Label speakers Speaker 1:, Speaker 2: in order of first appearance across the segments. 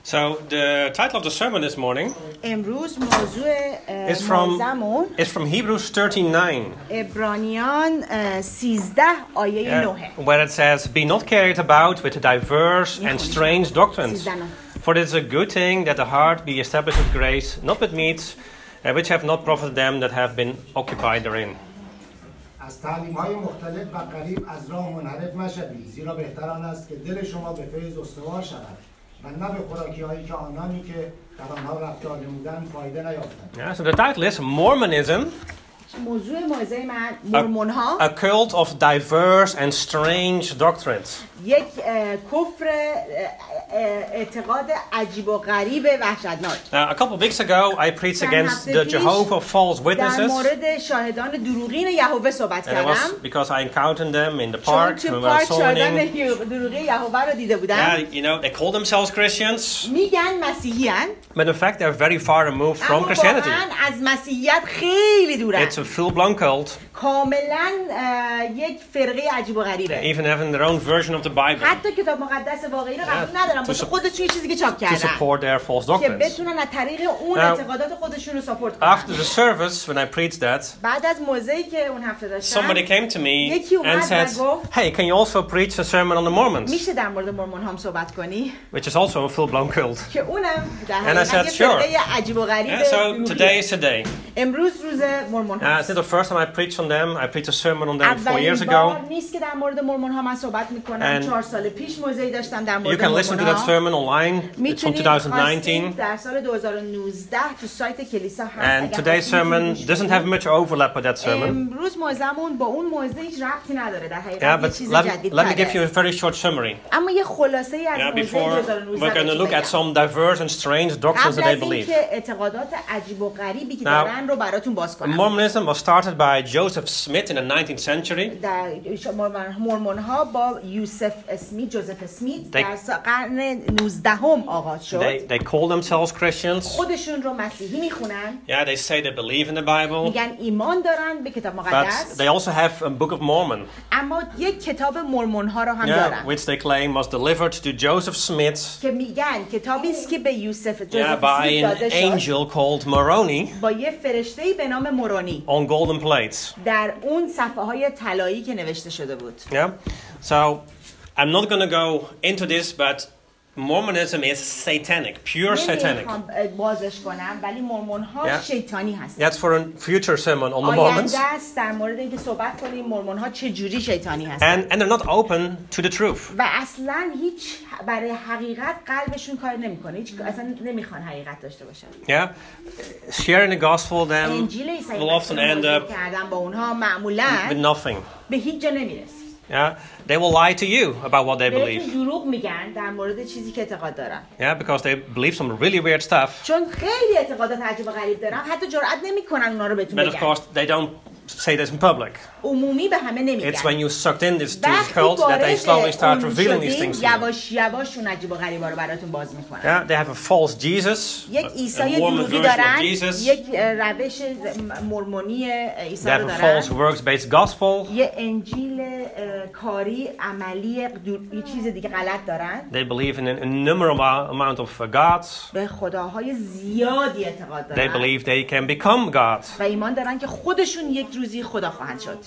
Speaker 1: So the title of the sermon this morning
Speaker 2: امروز موضوع موزمون
Speaker 1: is from Hebrews 39,
Speaker 2: عبرانیان 13 آیه 9
Speaker 1: where it says, "Be not carried about with diverse and strange doctrines, for it is a good thing that the heart be established with grace, not with meats, which have not profited them that have been occupied therein."
Speaker 3: از تعلیم‌های مختلف و غریب از راه منحرف مشوید، زیرا بهتر آن است که دل شما به فیض استوار شود و نه به خوراکی‌هایی که آنانی که در آنها رفتار نمودند فایده نیافتند.
Speaker 1: So the title is Mormonism,
Speaker 2: موضوع موعظه من مرمون‌ها،
Speaker 1: a cult of diverse and strange doctrines.
Speaker 2: یک کفر اعتقاد عجیب و غریب وحشتناک.
Speaker 1: A couple of weeks ago, I preached against the Jehovah false
Speaker 2: در
Speaker 1: witnesses.
Speaker 2: مورد شاهدان دروغین یهوه صحبت
Speaker 1: And it
Speaker 2: کردم.
Speaker 1: was because I encountered them in the
Speaker 2: چون
Speaker 1: park
Speaker 2: تو
Speaker 1: when we were
Speaker 2: پارک شاهدان
Speaker 1: soloing.
Speaker 2: دروغین یهوه رو دیده بودم.
Speaker 1: Yeah, you know, they call themselves Christians,
Speaker 2: میگن مسیحیان،
Speaker 1: but in fact they're very far removed from
Speaker 2: اما
Speaker 1: Christianity.
Speaker 2: واقعا از مسیحیت خیلی دورن.
Speaker 1: It's a full-blown cult,
Speaker 2: کاملا یک فرقه عجیب و غریبه.
Speaker 1: even having their own version of the Bible
Speaker 2: حتی کتاب مقدس واقعی رو قبول ندارن، واسه خودشون یه چیزی که چاپ
Speaker 1: to
Speaker 2: کردن
Speaker 1: support their false
Speaker 2: که
Speaker 1: doctrines.
Speaker 2: بتونن از طریق اون
Speaker 1: Now,
Speaker 2: اعتقادات خودشون رو ساپورت کنن.
Speaker 1: After the service, when I preached that,
Speaker 2: بعد از موضعی که اون هفته داشتم،
Speaker 1: somebody came to me
Speaker 2: یکی اومد
Speaker 1: and said,
Speaker 2: و گفت
Speaker 1: "Hey, can you also preach a sermon on the Mormons?"
Speaker 2: میشه در مورد مرمون هم صحبت کنی؟
Speaker 1: Which is also a full-blown cult.
Speaker 2: که اونم در
Speaker 1: And I
Speaker 2: حقیقت
Speaker 1: said,
Speaker 2: یه
Speaker 1: sure.
Speaker 2: فرقه عجیب و غریب
Speaker 1: Yeah, so today is today.
Speaker 2: امروز روز مرمون
Speaker 1: It's
Speaker 2: هاست.
Speaker 1: not the first time I preached on them. I preached a sermon on them 4 years
Speaker 2: اولین
Speaker 1: ago.
Speaker 2: بار نیست که در مورد مرمون ها من صحبت میکنم.
Speaker 1: And
Speaker 2: 4 سال پیش موضعی داشتم در
Speaker 1: You
Speaker 2: مورد
Speaker 1: can listen to
Speaker 2: مرمون
Speaker 1: that
Speaker 2: ها.
Speaker 1: sermon online. It's from
Speaker 2: میتونید
Speaker 1: 2019.
Speaker 2: در سال 2019 تو سایت کلیسا هست.
Speaker 1: And
Speaker 2: اگر
Speaker 1: today's
Speaker 2: خواستید
Speaker 1: sermon
Speaker 2: گوش
Speaker 1: doesn't
Speaker 2: کنید.
Speaker 1: have much overlap with that sermon.
Speaker 2: امروز موضوعمون با اون موضوع هیچ ربطی نداره. در
Speaker 1: Yeah,
Speaker 2: حقیقت یه
Speaker 1: but
Speaker 2: چیز
Speaker 1: let me give you
Speaker 2: جدیدتره.
Speaker 1: a very short summary.
Speaker 2: اما یه خلاصه ای از
Speaker 1: Yeah,
Speaker 2: موضوع
Speaker 1: before
Speaker 2: 2019
Speaker 1: we're going to look at some diverse and strange doctrines
Speaker 2: قبل
Speaker 1: that they
Speaker 2: از
Speaker 1: believe.
Speaker 2: اینکه اعتقادات عجیب و غریبی که
Speaker 1: Now,
Speaker 2: دارن رو براتون باز کنم.
Speaker 1: Mormonism was started by Joseph Smith in the 19th century.
Speaker 2: در مرمون ها با یوسف اسمیت، جوزف اسمیت در قرن 19 آغاز شد.
Speaker 1: They call themselves Christians.
Speaker 2: خودشون رو مسیحی میخونن.
Speaker 1: Yeah, they say they believe in the Bible.
Speaker 2: میگن ایمان دارن به کتاب
Speaker 1: But
Speaker 2: مقدس.
Speaker 1: they also have a Book of Mormon.
Speaker 2: اما یک کتاب مرمون ها رو هم
Speaker 1: Yeah,
Speaker 2: دارن.
Speaker 1: which they claim was delivered to Joseph Smith.
Speaker 2: که میگن کتابی است که به یوسف
Speaker 1: Yeah,
Speaker 2: جوزف
Speaker 1: by
Speaker 2: اسمیت
Speaker 1: an
Speaker 2: داده شد
Speaker 1: angel called Moroni
Speaker 2: با یه فرشته‌ای به نام مورونی
Speaker 1: on golden plates.
Speaker 2: در اون صفحه های طلایی که نوشته شده بود.
Speaker 1: Yeah. So I'm not going to go into this, but Mormonism is satanic, pure satanic.
Speaker 2: نمیخوام بازش کنم ولی مرمون ها
Speaker 1: Yeah.
Speaker 2: شیطانی هستن.
Speaker 1: That's for a future sermon on the Mormons.
Speaker 2: آینده است در مورد اینکه صحبت کنیم مرمون ها چه جوری شیطانی هستن.
Speaker 1: And they're not open to the truth.
Speaker 2: و اصلا هیچ برای حقیقت قلبشون کار نمیکنه. هیچ اصلا نمیخوان حقیقت داشته باشن.
Speaker 1: Yeah. Sharing the gospel then
Speaker 2: انجیل عیسی
Speaker 1: will often
Speaker 2: مسیح
Speaker 1: end
Speaker 2: رو
Speaker 1: up
Speaker 2: کردن با اونها
Speaker 1: with
Speaker 2: معمولا
Speaker 1: nothing.
Speaker 2: به هیچ جا نمیرسه.
Speaker 1: Yeah. They will lie to you about what they
Speaker 2: بهتون
Speaker 1: believe.
Speaker 2: دروغ میگن در مورد چیزی که اعتقاد دارن.
Speaker 1: Yeah, because they believe some really weird stuff.
Speaker 2: چون خیلی اعتقادات عجیب و غریب دارن حتی جرئت نمیکنن اونا رو بهتون
Speaker 1: But of
Speaker 2: بگن.
Speaker 1: course, they don't say this in public.
Speaker 2: عمومی به همه نمیگن.
Speaker 1: It's when you sucked in this
Speaker 2: وقتی
Speaker 1: cult that they slowly
Speaker 2: وارد
Speaker 1: start
Speaker 2: اون
Speaker 1: revealing these
Speaker 2: شدین
Speaker 1: things to you.
Speaker 2: یواش یواش اون عجیب و غریبا رو براتون باز میکنن.
Speaker 1: Yeah, they have a false Jesus,
Speaker 2: یک
Speaker 1: a
Speaker 2: عیسی
Speaker 1: Mormon
Speaker 2: دروغی
Speaker 1: version
Speaker 2: دارن،
Speaker 1: of Jesus.
Speaker 2: یک روش مرمونی عیسی
Speaker 1: They have
Speaker 2: رو
Speaker 1: a
Speaker 2: دارن،
Speaker 1: false works-based gospel.
Speaker 2: یه انجیل کاری عملی یه چیز دیگه غلط دارن.
Speaker 1: They believe in an innumerable amount of gods.
Speaker 2: به خداهای زیادی اعتقاد
Speaker 1: They
Speaker 2: دارن
Speaker 1: believe they can become gods.
Speaker 2: و ایمان دارن که خودشون یک روزی خدا خواهند شد.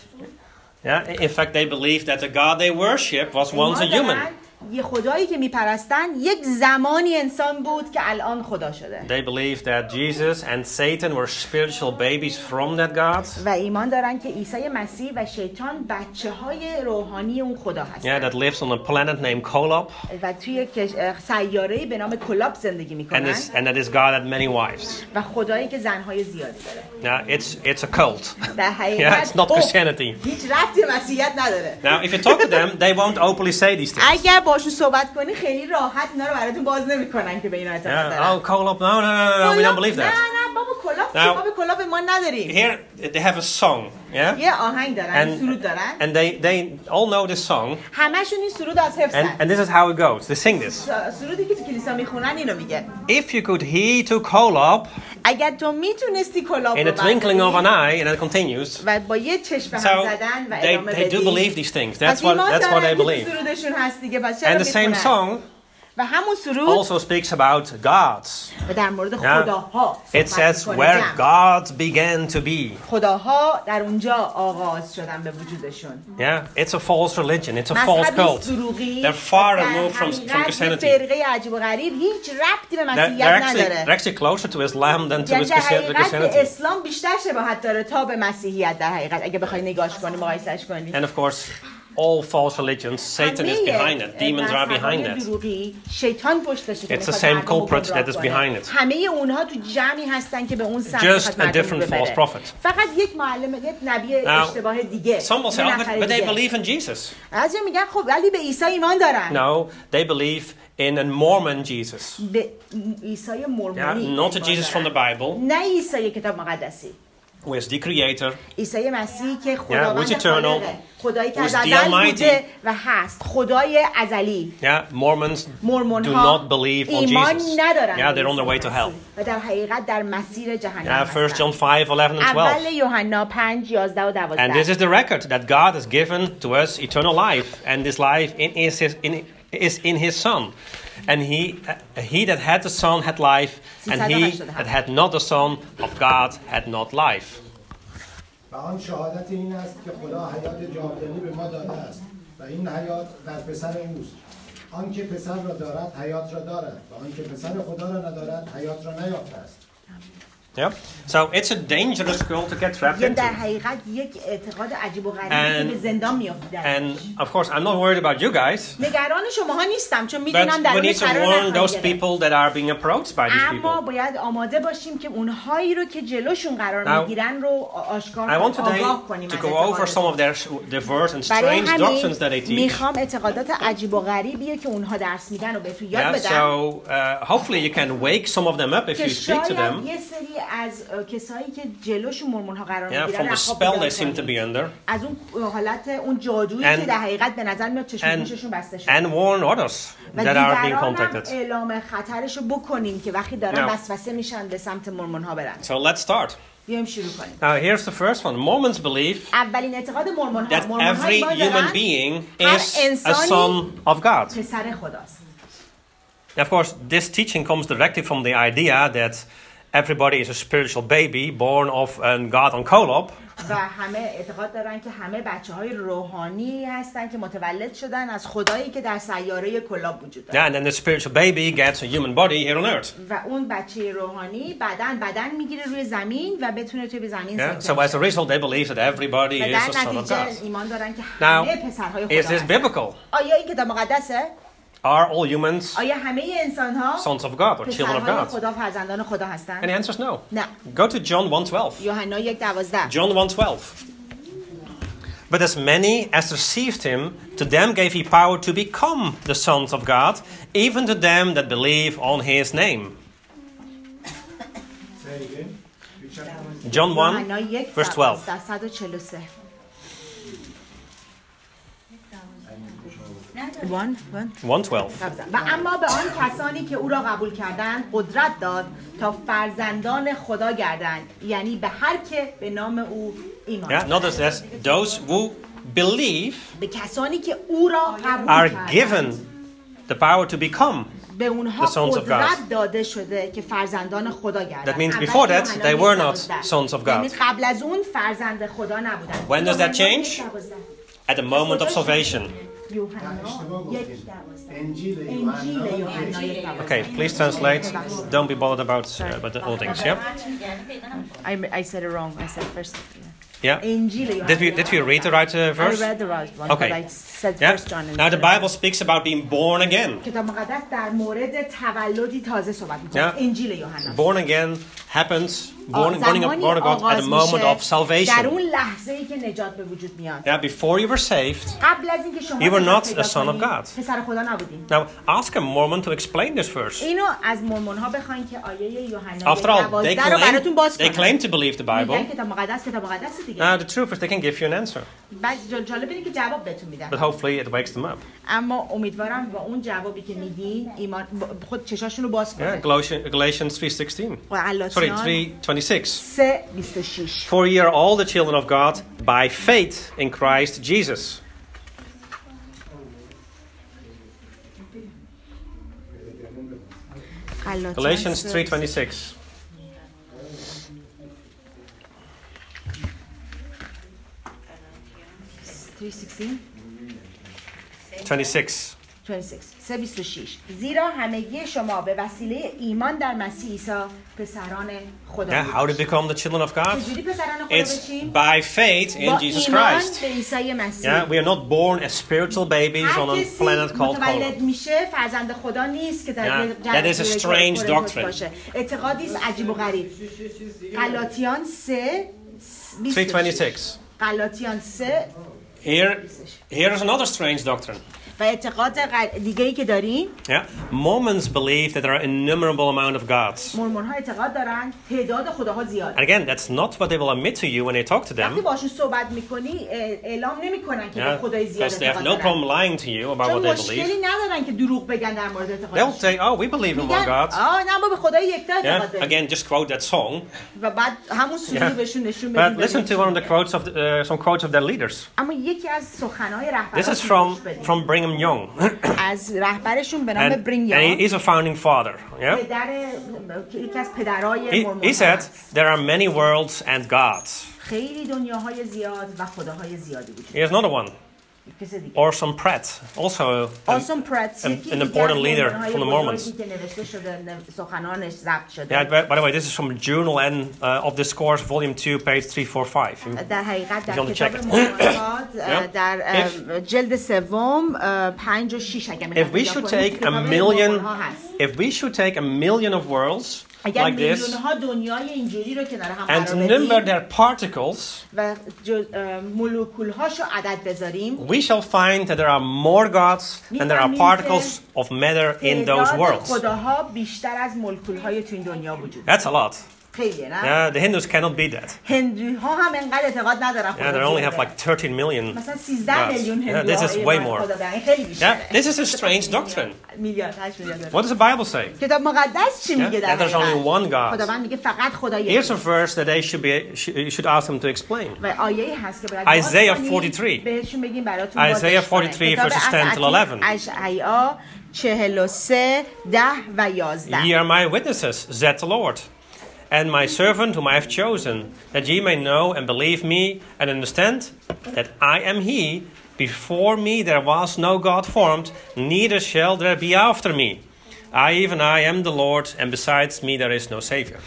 Speaker 1: Yeah, in fact, they believe that the God they worship was once a
Speaker 2: ایمان
Speaker 1: human.
Speaker 2: دارن یه خدایی که میپرستن یک زمانی انسان بود که الان خدا شده.
Speaker 1: They believe that Jesus and Satan were spiritual babies from that God.
Speaker 2: و ایمان دارن که عیسی مسیح و شیطان بچه‌های روحانی اون خدا هستن.
Speaker 1: Yeah, that lives on a planet named Kolob.
Speaker 2: و توی سیاره‌ای به نام کلاب زندگی میکنن.
Speaker 1: And that is God had many wives.
Speaker 2: و خدایی که زنهای زیادی داره.
Speaker 1: Yeah, it's a cult.
Speaker 2: در
Speaker 1: Yeah,
Speaker 2: حقیقت
Speaker 1: it's not Christianity.
Speaker 2: هیچ ربطی به مسیحیت نداره.
Speaker 1: Now, if you talk to them, they won't openly say these things.
Speaker 2: اگر باشون صحبت کنی خیلی راحت اینا رو براتون باز نمی‌کنن که به اینا اعتقاد
Speaker 1: Yeah,
Speaker 2: دارن.
Speaker 1: oh, Kolob, no, we don't believe
Speaker 2: نه
Speaker 1: that.
Speaker 2: نه بابا کلاب
Speaker 1: Now-
Speaker 2: بابا کلاب ما نداریم.
Speaker 1: Here, they have a song, yeah?
Speaker 2: یه آهنگ دارن، سرود دارن.
Speaker 1: And they all know this song.
Speaker 2: همشون این سرود از حفظن.
Speaker 1: And this is how it goes. They sing this.
Speaker 2: سرودی که تو کلیسا میخونن اینو میگه.
Speaker 1: If you could heed to Kolob
Speaker 2: اگر تو میتونستی کلاب
Speaker 1: in
Speaker 2: رو
Speaker 1: a twinkling of an
Speaker 2: برداری
Speaker 1: eye, and it continues.
Speaker 2: و با یه چشم هم
Speaker 1: So
Speaker 2: زدن و ادامه
Speaker 1: they do
Speaker 2: بدی.
Speaker 1: believe these things.
Speaker 2: پس
Speaker 1: That's
Speaker 2: ایمان
Speaker 1: what they
Speaker 2: دارن که
Speaker 1: believe.
Speaker 2: سرودشون هست دیگه. پس چرا
Speaker 1: And the same
Speaker 2: میخونن؟
Speaker 1: song
Speaker 2: و همون سرود
Speaker 1: also speaks about gods.
Speaker 2: و در مورد خداها
Speaker 1: It says where gods began to be.
Speaker 2: خداها در اونجا آغاز شدن به وجودشون.
Speaker 1: Yeah, it's a false religion. It's a false cult. They're far removed from Christianity.
Speaker 2: فرقه عجیب و غریب هیچ ربطی به مسیحیت نداره.
Speaker 1: They're actually closer to Islam than to Christianity.
Speaker 2: اسلام بیشتر شباهت داره تا به مسیحیت در حقیقت اگه بخوای نگاش کنی مقایسهش کنی.
Speaker 1: And of course all false religions, Satan is behind it. Demons are behind it. It's the same culprit that is behind it. Just a different false prophet. Now, some will say, but they believe in Jesus. No, they believe in a Mormon Jesus. Yeah, not a Jesus from the Bible. Who is the creator,
Speaker 2: عیسی مسیح که خداوند
Speaker 1: خالقه،
Speaker 2: خدایی که از ازل بوده و هست، خدای ازلی.
Speaker 1: Mormons do not believe on Jesus. Yeah, they're on their way to hell.
Speaker 2: و در حقیقت در مسیر جهنم هستند.
Speaker 1: 1 John 5:11 and 12.
Speaker 2: اول یوحنا 5:11 و 12.
Speaker 1: And this is the record that God has given to us eternal life, and this life is in His Son. And he that had the Son had life, and he that had not the Son of God had not life.
Speaker 3: و آن شهادت این است که خدا حیات جاودانی به ما داده است و این حیات در پسر اوست. آن که پسر را دارد حیات را دارد و آن که پسر خدا را ندارد حیات را نیافته است.
Speaker 1: Yeah. So it's a dangerous cult to get trapped into. And of course, I'm not worried about you guys. But we need to warn those people that are being approached by these people. Now, I want today to go over some of their diverse and strange doctrines that they teach. So hopefully you can wake some of them up if you speak to them.
Speaker 2: از کسایی که جلوشون مرمون‌ها قرار می‌گیرن
Speaker 1: from the spell they seem to be under.
Speaker 2: از اون حالت اون جادویی که در حقیقت به نظر میاد چشم گوششون بسته شده.
Speaker 1: And warn others that are being contacted.
Speaker 2: اعلام خطرشو بکنیم که وقتی دارن وسوسه میشن به سمت مرمون‌ها برن.
Speaker 1: So let's start.
Speaker 2: بیایم شروع کنیم.
Speaker 1: Now here's the first one. Mormons believe
Speaker 2: اولین اعتقاد مرمون‌ها
Speaker 1: that every human being is a son of God.
Speaker 2: پسر خداست.
Speaker 1: Of course, this teaching comes directly from the idea that everybody is a spiritual baby born of God on Kolob.
Speaker 2: و همه اعتقاد دارن که همه بچه‌های روحانی هستن که متولد شدن از خدایی که در سیاره کلاب وجود داره.
Speaker 1: Yeah, and then the spiritual baby gets a human body here on earth.
Speaker 2: و اون بچه روحانی بدن میگیره روی زمین و بتونه توی زمین
Speaker 1: ساکن شه. So as a result they believe that everybody is a son of God.
Speaker 2: ایمان دارن که همه پسرهای خدا
Speaker 1: هستن. Is this biblical?
Speaker 2: آیا این کتاب مقدسه؟
Speaker 1: Are all humans
Speaker 2: آیا همه انسان‌ها
Speaker 1: sons of God or children of God?
Speaker 2: خدا فرزندان خدا هستند؟
Speaker 1: And the answer is no.
Speaker 2: نه.
Speaker 1: Go to John 1:12.
Speaker 2: یوحنا 1:12.
Speaker 1: John 1:12. But as many as received him, to them gave he power to become the sons of God, even to them that believe on his name. John 1, verse 12. 1:12.
Speaker 2: و اما به آن کسانی که او را قبول کردند قدرت داد تا فرزندان خدا گردند، یعنی به هر که به نام او ایمان
Speaker 1: Yeah, notice this. Those who believe
Speaker 2: به کسانی که او را قبول
Speaker 1: are given the power to become
Speaker 2: به اونها قدرت داده شده که فرزندان خدا گردند.
Speaker 1: That means before that they were not sons of God.
Speaker 2: یعنی قبل از اون فرزند خدا نبودند.
Speaker 1: When does that change? At the moment of salvation. Okay, please translate. Don't be bothered about the old things. Yeah.
Speaker 2: I said it wrong. I said first.
Speaker 1: Yeah. Did we read the right verse?
Speaker 2: I read the right one.
Speaker 1: Okay.
Speaker 2: But I said First John.
Speaker 1: Now the Bible speaks about being born again.
Speaker 2: کتاب مقدس در مورد تولدی تازه صحبت می‌کنه. انجیل یوحنا.
Speaker 1: Born again happens. Born of God at the moment of salvation.
Speaker 2: در اون لحظه‌ای که نجات به وجود میاد.
Speaker 1: Yeah, before you were saved,
Speaker 2: قبل از اینکه شما
Speaker 1: you were not a son of God.
Speaker 2: پسر خدا نبودین.
Speaker 1: Now ask a Mormon to explain this verse.
Speaker 2: اینو از مرمون‌ها بخواین که آیه یوحنا
Speaker 1: After all, they claim to believe the Bible.
Speaker 2: کتاب مقدس دیگه.
Speaker 1: Now the truth is they can give you an answer.
Speaker 2: بعد جالب اینه که جواب بهتون میدن.
Speaker 1: But hopefully it wakes them up.
Speaker 2: اما امیدوارم با اون جوابی که میدین ایمان خود چشاشون رو باز کنه.
Speaker 1: Galatians 3:16. Sorry, 3:26.
Speaker 2: 3:26.
Speaker 1: For ye are all the children of God by faith in Christ Jesus. Galatians 3:26. 26.
Speaker 2: 3:26 زیرا همگی شما به وسیله ایمان در مسیح عیسی پسران خدا
Speaker 1: Yeah, how to become the children of God?
Speaker 2: چجوری پسران خدا
Speaker 1: It's
Speaker 2: بشیم؟
Speaker 1: by faith in
Speaker 2: با
Speaker 1: Jesus
Speaker 2: ایمان
Speaker 1: Christ.
Speaker 2: به عیسی مسیح.
Speaker 1: Yeah, we are not born as spiritual babies on
Speaker 2: هر
Speaker 1: a
Speaker 2: کسی
Speaker 1: planet called
Speaker 2: متولد
Speaker 1: Color.
Speaker 2: میشه فرزند خدا نیست که در
Speaker 1: Yeah, that is a strange doctrine.
Speaker 2: باشه. اعتقادی است عجیب و غریب. غلاطیان 3:26
Speaker 1: 3:26.
Speaker 2: غلاطیان 3
Speaker 1: Here is another strange doctrine.
Speaker 2: و اعتقاد دیگه‌ای که داریم
Speaker 1: Yeah, Mormons believe that there are innumerable amount of gods.
Speaker 2: mormon‌ها اعتقاد دارن تعداد خداها زیاد.
Speaker 1: And again, that's not what they will admit to you when they talk to
Speaker 2: وقتی
Speaker 1: them.
Speaker 2: باشون صحبت می‌کنی اعلام نمی‌کنن که
Speaker 1: Yeah,
Speaker 2: خدای زیاد
Speaker 1: because they have
Speaker 2: اعتقاد
Speaker 1: no
Speaker 2: دارن.
Speaker 1: problem lying to you about
Speaker 2: چون
Speaker 1: what they
Speaker 2: مشکلی
Speaker 1: believe.
Speaker 2: ندارن که دروغ بگن در مورد
Speaker 1: They'll
Speaker 2: اعتقادشون.
Speaker 1: say, oh, we believe in one
Speaker 2: میگن
Speaker 1: God.
Speaker 2: نه ما به خدای یکتا اعتقاد
Speaker 1: Yeah,
Speaker 2: داریم.
Speaker 1: again, just quote that song.
Speaker 2: و بعد همون سوره
Speaker 1: Yeah.
Speaker 2: بهشون نشون
Speaker 1: But
Speaker 2: بدیم.
Speaker 1: listen to one of the quotes of some quotes of their leaders.
Speaker 2: اما یکی از سخن‌های
Speaker 1: This is
Speaker 2: رهبرشون
Speaker 1: from Brigham Young.
Speaker 2: از رهبرشون به نام
Speaker 1: and
Speaker 2: برینگیام
Speaker 1: he's a founding father. Yeah.
Speaker 2: پدر یکی از پدرای
Speaker 1: He
Speaker 2: مورمون
Speaker 1: said
Speaker 2: هست.
Speaker 1: there are many worlds and gods.
Speaker 2: خیلی دنیاهای زیاد و خداهای زیادی وجود
Speaker 1: Here's another one.
Speaker 2: کسی دیگه
Speaker 1: Orson Pratt, also
Speaker 2: آسون پراتس
Speaker 1: an important leader from the Mormons.
Speaker 2: که نوشته شده سخنانش ضبط شده.
Speaker 1: Yeah, by the way, this is from Journal of Discourse, Volume 2, page 345.
Speaker 2: در حقیقت در
Speaker 1: You want to
Speaker 2: کتاب
Speaker 1: check it?
Speaker 2: مورمون‌ها
Speaker 1: Yeah.
Speaker 2: در جلد سوم 5 و 6 اگه
Speaker 1: If we should take a million, if we should take a million of worlds
Speaker 2: اگر
Speaker 1: like this
Speaker 2: میلیون‌ها دنیای اینجوری رو کنار هم
Speaker 1: and
Speaker 2: قرار
Speaker 1: number
Speaker 2: بدیم
Speaker 1: their particles,
Speaker 2: و مولکول‌هاشو عدد بذاریم
Speaker 1: we shall find that there are more gods than there are particles of matter in those
Speaker 2: تعداد
Speaker 1: worlds.
Speaker 2: خداها بیشتر از مولکول‌های تو این دنیا وجود
Speaker 1: That's a lot.
Speaker 2: خیلیه نه؟
Speaker 1: Yeah, the Hindus cannot beat that.
Speaker 2: هندوها هم انقدر اعتقاد ندارن
Speaker 1: Yeah, they only have like 13 million.
Speaker 2: مثلا 13 میلیون
Speaker 1: Yeah,
Speaker 2: هندو
Speaker 1: this is way more.
Speaker 2: خدا دارن خیلی بیشتره
Speaker 1: Yeah, this is a strange doctrine.
Speaker 2: میلیارد 8 میلیارد
Speaker 1: What does the Bible say?
Speaker 2: کتاب مقدس چی میگه
Speaker 1: Yeah,
Speaker 2: در
Speaker 1: that there's only one
Speaker 2: حقیقت؟
Speaker 1: God.
Speaker 2: خداوند میگه فقط خدا
Speaker 1: Here's
Speaker 2: یکیه
Speaker 1: a verse that they should ask them to explain.
Speaker 2: و آیه‌ای هست که باید
Speaker 1: Isaiah
Speaker 2: باز کنید،
Speaker 1: 43.
Speaker 2: بهشون بگیم براتون
Speaker 1: Isaiah
Speaker 2: بازش کنه.
Speaker 1: 43
Speaker 2: کتاب
Speaker 1: verses 10 till 11.
Speaker 2: اشعیا 43 10 و 11
Speaker 1: Ye are my witnesses, said the Lord, and my servant whom I have chosen, that ye may know and believe me and understand that I am he. Before me there was no God formed, neither shall there be after me. I am the Lord, and besides me there is no Savior.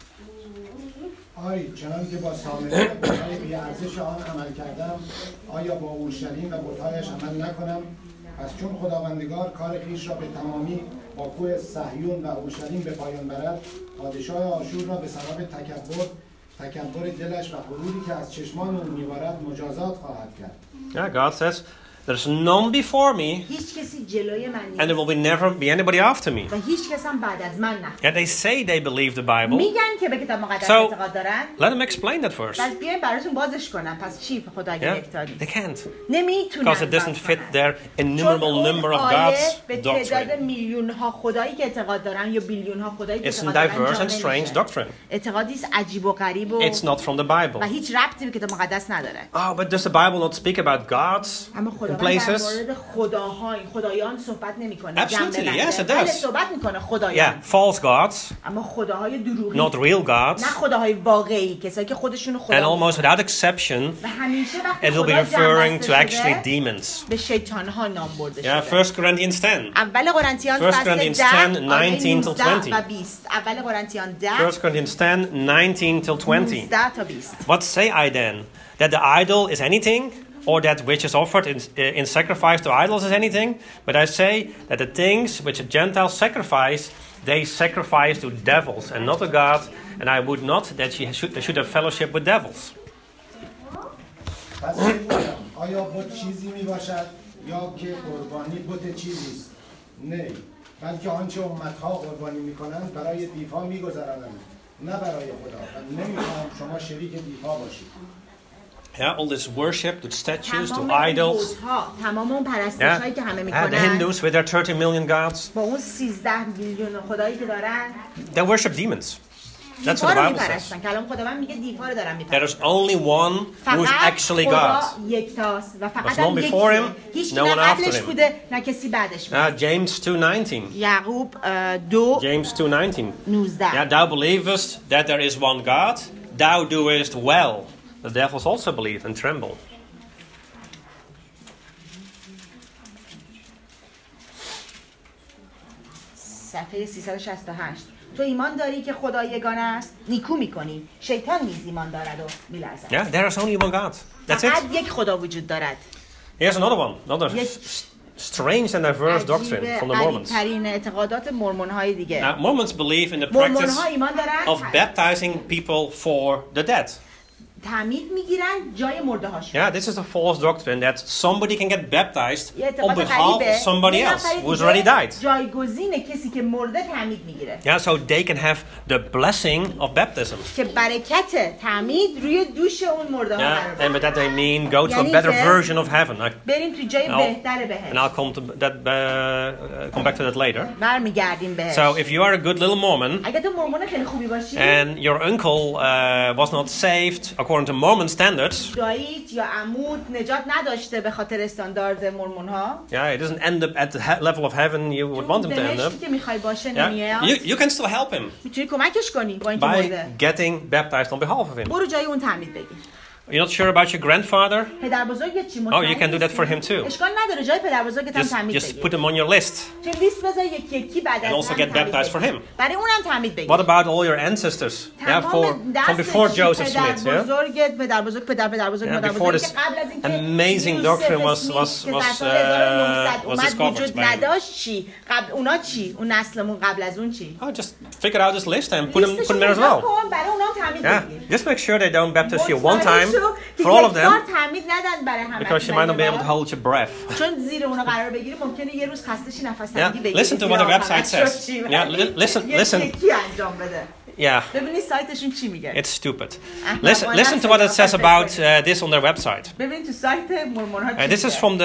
Speaker 3: آی چنان که با سامره بت‌های بی‌ارزش آن عمل کردم، آیا با اورشلیم و بت‌هایش عمل نکنم؟ پس چون خداوندگار کار خویش را به تمامی با کوه صهیون و اورشلیم به پایان برد، پادشاه آشور را به سبب تکبر دلش و غروری که از چشمان او می‌بارد مجازات خواهد کرد.
Speaker 1: Yeah, God says, there's none before me,
Speaker 2: هیچ کسی جلوی من
Speaker 1: and there
Speaker 2: نیست
Speaker 1: will never be anybody after me.
Speaker 2: و هیچ کس هم بعد از من نه
Speaker 1: And they say they believe the Bible.
Speaker 2: میگن که به کتاب مقدس
Speaker 1: So,
Speaker 2: اعتقاد دارن
Speaker 1: let them explain that first.
Speaker 2: پس بیاین براتون بازش کنم پس چی خدا اگه
Speaker 1: Yeah,
Speaker 2: یکتا
Speaker 1: they
Speaker 2: نیست
Speaker 1: can't.
Speaker 2: نمیتونن
Speaker 1: Because it doesn't
Speaker 2: باز
Speaker 1: fit
Speaker 2: کنن.
Speaker 1: their
Speaker 2: چون
Speaker 1: innumerable
Speaker 2: اون
Speaker 1: number of
Speaker 2: آیه
Speaker 1: God's
Speaker 2: به تعداد
Speaker 1: doctrine.
Speaker 2: میلیون ها خدایی که اعتقاد دارن یا بیلیون ها خدایی که
Speaker 1: It's a
Speaker 2: اعتقاد دارن
Speaker 1: diverse
Speaker 2: جا
Speaker 1: and strange
Speaker 2: نمیشه.
Speaker 1: doctrine.
Speaker 2: اعتقادی است عجیب و غریب و
Speaker 1: It's not from the Bible.
Speaker 2: هیچ ربطی به کتاب مقدس نداره
Speaker 1: Oh, but does the Bible not speak about gods
Speaker 2: اما
Speaker 1: in
Speaker 2: خداوند در
Speaker 1: places?
Speaker 2: مورد خدایان صحبت نمیکنه
Speaker 1: Absolutely, yes, it
Speaker 2: بله
Speaker 1: does.
Speaker 2: صحبت میکنه خدایان
Speaker 1: Yeah, false gods,
Speaker 2: اما خداهای دروغی
Speaker 1: not real gods,
Speaker 2: نه خداهای واقعی کسایی که خودشونو
Speaker 1: and
Speaker 2: خدا
Speaker 1: almost without exception,
Speaker 2: و همیشه وقتی
Speaker 1: it will be
Speaker 2: خدا
Speaker 1: referring
Speaker 2: جمع
Speaker 1: to
Speaker 2: بسته
Speaker 1: actually
Speaker 2: شده
Speaker 1: demons.
Speaker 2: به شیطان ها نام برده
Speaker 1: Yeah,
Speaker 2: شده
Speaker 1: 1 Corinthians 10.
Speaker 2: اول قرنتیان
Speaker 1: 1
Speaker 2: فصل
Speaker 1: Corinthians
Speaker 2: 10
Speaker 1: 10,
Speaker 2: آیه
Speaker 1: 19 till
Speaker 2: 19
Speaker 1: 20.
Speaker 2: و 20 اول قرنتیان 10
Speaker 1: 1 Corinthians 10, 19 till 20.
Speaker 2: 19 تا 20
Speaker 1: What say I then? That the idol is anything? Or that which is offered in sacrifice to idols is anything? But I say that the things which the Gentiles sacrifice, they sacrifice to devils and not to God. And I would not that ye should have fellowship with devils.
Speaker 3: پس آیا بت چیزی می باشد یا که قربانی بت چیزی است؟ نه، بلکه آنچه امتها قربانی می کنند برای دیفا می گذرانند، نه برای خدا. و نمیخواهم شما شریک دیفا باشید.
Speaker 1: Yeah, all this worship to statues, to
Speaker 2: تمام
Speaker 1: idols.
Speaker 2: تمام اون پرستش‌هایی
Speaker 1: Yeah,
Speaker 2: که همه
Speaker 1: the
Speaker 2: میکنن
Speaker 1: Hindus with their 30 million gods,
Speaker 2: با اون 13 میلیون خدایی که دارن
Speaker 1: they worship demons. That's
Speaker 2: دیوها
Speaker 1: what the
Speaker 2: رو
Speaker 1: Bible says.
Speaker 2: میپرستن. کلام خداوند میگه دیوها رو دارن
Speaker 1: There
Speaker 2: میپرستن.
Speaker 1: is only one who is
Speaker 2: فقط
Speaker 1: actually
Speaker 2: خدا
Speaker 1: God.
Speaker 2: یکتاست و فقط
Speaker 1: There's
Speaker 2: هم
Speaker 1: none before
Speaker 2: یکیه.
Speaker 1: him,
Speaker 2: هیچ
Speaker 1: no
Speaker 2: نه
Speaker 1: one after
Speaker 2: قبلش
Speaker 1: him.
Speaker 2: بوده نه کسی بعدش بوده.
Speaker 1: James 2:19.
Speaker 2: یعقوب 2
Speaker 1: James 2:19.
Speaker 2: 19.
Speaker 1: Yeah, thou believest that there is one God, thou doest well. The devils also believe and tremble.
Speaker 2: صفحه 368. تو ایمان داری که خدا یگانه است، نیکو میکنی. شیطان نیز ایمان دارد و میلرزد.
Speaker 1: Yeah, there is only one God. That's it.
Speaker 2: فقط یک خدا وجود دارد.
Speaker 1: Here's another one. Another
Speaker 2: Yes.
Speaker 1: strange and diverse doctrine from the Mormons.
Speaker 2: عجیب‌ترین اعتقادات mormon‌های دیگه.
Speaker 1: Now, Mormons believe in the practice
Speaker 2: mormon‌ها ایمان دارن
Speaker 1: of baptizing people for the dead.
Speaker 2: تعمید میگیرن جای مرده هاشون.
Speaker 1: Yeah, this is a false doctrine that somebody can get baptized
Speaker 2: یه
Speaker 1: on
Speaker 2: اعتقاد
Speaker 1: behalf
Speaker 2: غریبه.
Speaker 1: of somebody
Speaker 2: یه
Speaker 1: else
Speaker 2: نفر
Speaker 1: who's
Speaker 2: دیگه
Speaker 1: already died.
Speaker 2: جایگزین کسی که مرده تعمید میگیره.
Speaker 1: Yeah, so they can have the blessing of baptism.
Speaker 2: که برکت تعمید روی دوش اون مرده ها
Speaker 1: Yeah,
Speaker 2: قرار
Speaker 1: and
Speaker 2: بده.
Speaker 1: by that they mean go to a
Speaker 2: یعنی
Speaker 1: better
Speaker 2: که
Speaker 1: version of heaven.
Speaker 2: بریم تو جای
Speaker 1: No.
Speaker 2: بهتر
Speaker 1: And
Speaker 2: بهشت.
Speaker 1: I'll come back to that later.
Speaker 2: برمیگردیم بهشت.
Speaker 1: So if you are a good little Mormon
Speaker 2: اگه تو مرمون خیلی خوبی باشی،
Speaker 1: and your uncle was not saved according to Mormon standards,
Speaker 2: داییت یا عمود نجات نداشته به خاطر استاندارد مرمون ها،
Speaker 1: yeah, it doesn't end up at the level of heaven you would want him to end up.
Speaker 2: بهشتی که میخوای باشه
Speaker 1: Yeah,
Speaker 2: نمیاد،
Speaker 1: you can still help him
Speaker 2: میتونی کمکش کنی با اینکه
Speaker 1: by
Speaker 2: مرده.
Speaker 1: getting baptized on behalf of him.
Speaker 2: برو جای اون تعمید بگیر.
Speaker 1: You're not sure about your grandfather?
Speaker 2: پدر بزرگت چی؟
Speaker 1: Oh, you can do that for him too.
Speaker 2: اشکال نداره جای پدر بزرگت هم تعمید
Speaker 1: Just
Speaker 2: بگیر.
Speaker 1: put him on your list.
Speaker 2: تو لیست بذار یکی یکی بعد از
Speaker 1: And also
Speaker 2: هم
Speaker 1: get
Speaker 2: تعمید
Speaker 1: baptized for
Speaker 2: بگیر.
Speaker 1: him.
Speaker 2: برای اونم تعمید بگیر.
Speaker 1: What about all your ancestors? Yeah, from before Joseph Smith, yeah?
Speaker 2: بزرگت پدر بزرگ
Speaker 1: Yeah,
Speaker 2: مادر
Speaker 1: before
Speaker 2: بزرگ
Speaker 1: this
Speaker 2: که قبل از اینکه
Speaker 1: amazing
Speaker 2: یوسف
Speaker 1: doctrine was
Speaker 2: اسمیت که
Speaker 1: was
Speaker 2: در سال 1900
Speaker 1: was
Speaker 2: اومد
Speaker 1: discovered
Speaker 2: وجود
Speaker 1: by him.
Speaker 2: نداشت چی؟ قبل اونا چی؟ اون نسلمون قبل از اون چی؟
Speaker 1: Oh, just figure out this list and put them there as well.
Speaker 2: برای اونام تعمید
Speaker 1: Yeah,
Speaker 2: بگیر.
Speaker 1: just make sure they don't baptize you one time for all of them,
Speaker 2: تعمید ندن برای همه.
Speaker 1: because you might not be able to hold your breath.
Speaker 2: چون زیر اونا قرار بگیری ممکنه یه روز خستشی نفس تنگی
Speaker 1: Yeah,
Speaker 2: بگیری.
Speaker 1: listen to what the website says. Yeah, listen.
Speaker 2: یکی انجام بده.
Speaker 1: Yeah,
Speaker 2: ببینی سایتشون چی میگه.
Speaker 1: it's stupid. Listen to what it says about this on their website.
Speaker 2: ببین تو سایت مرمون‌ها
Speaker 1: This is from the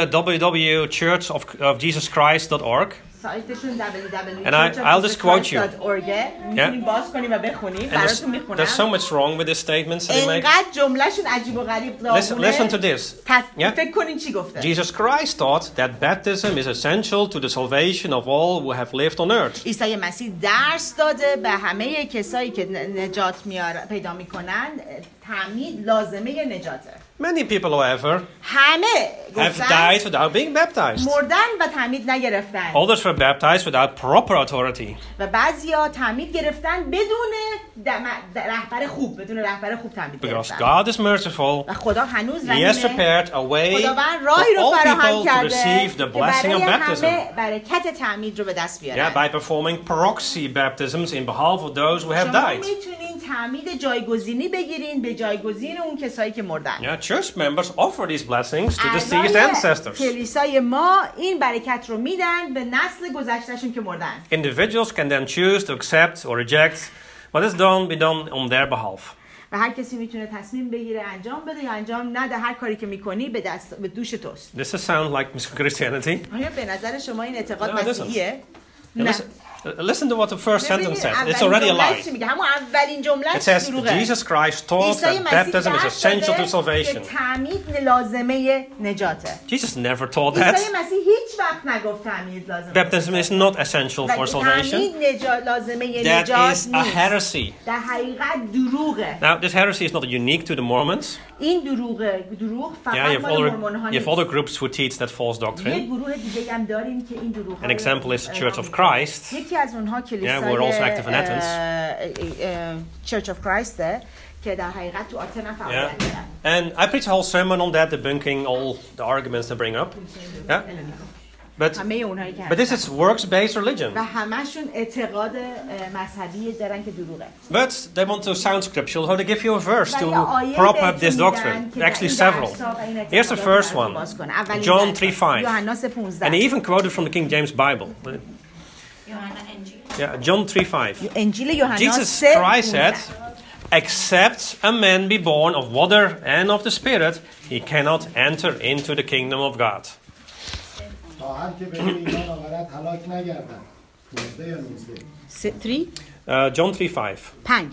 Speaker 1: www.churchofjesuschrist.org.
Speaker 2: سایتشون
Speaker 1: And I'll just quote you.
Speaker 2: میتونید باز کنی و بخونی.
Speaker 1: And
Speaker 2: براتون میخونم.
Speaker 1: there's so much wrong with these statements that they make.
Speaker 2: اینقدر جملهشون عجیب و غریب داغونه.
Speaker 1: Listen to this. Yeah?
Speaker 2: فکر کنین چی گفته.
Speaker 1: Jesus Christ taught that baptism is essential to the salvation of all who have lived on earth.
Speaker 2: عیسی مسیح درس داده به همه کسایی که نجات پیدا میکنن تعمید لازمه نجاته.
Speaker 1: Many people, however,
Speaker 2: همه
Speaker 1: have
Speaker 2: گفتن
Speaker 1: died without being baptized.
Speaker 2: مردن و تعمید نگرفتن.
Speaker 1: Others were baptized without proper authority.
Speaker 2: و بعضیا تعمید گرفتن بدون رهبر خوب، بدون رهبر خوب تعمید
Speaker 1: Because
Speaker 2: گرفتن.
Speaker 1: God is merciful,
Speaker 2: و خدا هنوز
Speaker 1: He has
Speaker 2: رحیمه.
Speaker 1: prepared a way
Speaker 2: خداوند
Speaker 1: for
Speaker 2: راهی رو
Speaker 1: all
Speaker 2: فراهم
Speaker 1: people to
Speaker 2: کرده
Speaker 1: receive the
Speaker 2: که
Speaker 1: blessing of
Speaker 2: برای
Speaker 1: baptism.
Speaker 2: همه برکت تعمید رو به دست
Speaker 1: Yeah,
Speaker 2: بیارن.
Speaker 1: by performing proxy baptisms in behalf of those who have
Speaker 2: شما
Speaker 1: died.
Speaker 2: میتونین تعمید جایگزینی بگیرین به جایگزین اون کسایی که مردن.
Speaker 1: Yeah, church members offer these blessings to deceased
Speaker 2: اعضای
Speaker 1: ancestors.
Speaker 2: کلیسای ما این برکت رو میدن به نسل گذشتهشون که مردن.
Speaker 1: Individuals can then choose to accept or reject what is done, be done on their behalf.
Speaker 2: و هر کسی میتونه تصمیم بگیره انجام بده یا انجام نده. هر کاری که میکنی به دوش توست.
Speaker 1: Does this sound like Christianity?
Speaker 2: آیا به نظر شما این اعتقاد
Speaker 1: No, it doesn't.
Speaker 2: مسیحیه؟ نه.
Speaker 1: Listen to what the first sentence says. It's already a lie.
Speaker 2: همون اولین جمله
Speaker 1: It says
Speaker 2: دروغه.
Speaker 1: Jesus Christ taught that baptism is essential to salvation.
Speaker 2: تعمید لازمه نجاته.
Speaker 1: Jesus never taught
Speaker 2: عیسی
Speaker 1: that.
Speaker 2: مسیح هیچ وقت نگفت تعمید لازمه.
Speaker 1: Baptism is not essential for salvation.
Speaker 2: تعمید لازمه
Speaker 1: That
Speaker 2: نجات
Speaker 1: is a
Speaker 2: نیست.
Speaker 1: heresy.
Speaker 2: در حقیقت دروغه.
Speaker 1: Now, this heresy is not unique to the Mormons.
Speaker 2: این دروغ
Speaker 1: Yeah,
Speaker 2: فقط
Speaker 1: you
Speaker 2: مال مرمون‌ها
Speaker 1: have
Speaker 2: نیست.
Speaker 1: other groups who teach that false
Speaker 2: یک
Speaker 1: doctrine.
Speaker 2: گروه دیگه هم داریم که این دروغ.
Speaker 1: An example is the Church of Christ.
Speaker 2: یکی از اونها کلیسای
Speaker 1: we're also active in Athens.
Speaker 2: Church of Christ که در حقیقت تو آتن فعالیت
Speaker 1: Yeah.
Speaker 2: دارن.
Speaker 1: And I preach a whole sermon on that, debunking all the arguments they bring up. Yeah.
Speaker 2: همه اونهایی که
Speaker 1: But this is works-based religion.
Speaker 2: و همشون اعتقاد مذهبی دارن که دروغه.
Speaker 1: But they want to sound scriptural, how they give you a verse to
Speaker 2: ولی آیه
Speaker 1: prop up
Speaker 2: بهتون
Speaker 1: this
Speaker 2: میدن
Speaker 1: doctrine.
Speaker 2: که
Speaker 1: Actually,
Speaker 2: این
Speaker 1: several.
Speaker 2: درس‌ها و این
Speaker 1: Here's the
Speaker 2: اعتقادات
Speaker 1: first
Speaker 2: رو
Speaker 1: one,
Speaker 2: باز کنه. اولین
Speaker 1: John
Speaker 2: درس.
Speaker 1: 3:5.
Speaker 2: یوحنا 3:15.
Speaker 1: And he even quoted from the King James Bible. Yeah, John 3:5.
Speaker 2: انجیل یوحنا
Speaker 1: Jesus
Speaker 2: 3:15.
Speaker 1: Christ said, except a man be born of water and of the Spirit, he cannot enter into the kingdom of God.
Speaker 3: تا هر که به ایمان آورد هلاک نگردد 15 یا 19
Speaker 1: John 3:5.
Speaker 2: 5